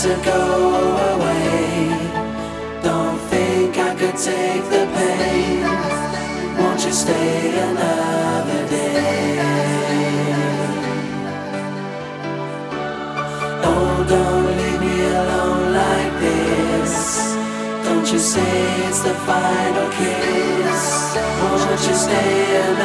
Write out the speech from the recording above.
to go away. Don't think I could take the pain. Won't you stay another day? Oh, don't leave me alone like this. Don't you say it's the final kiss. Won't you stay another day?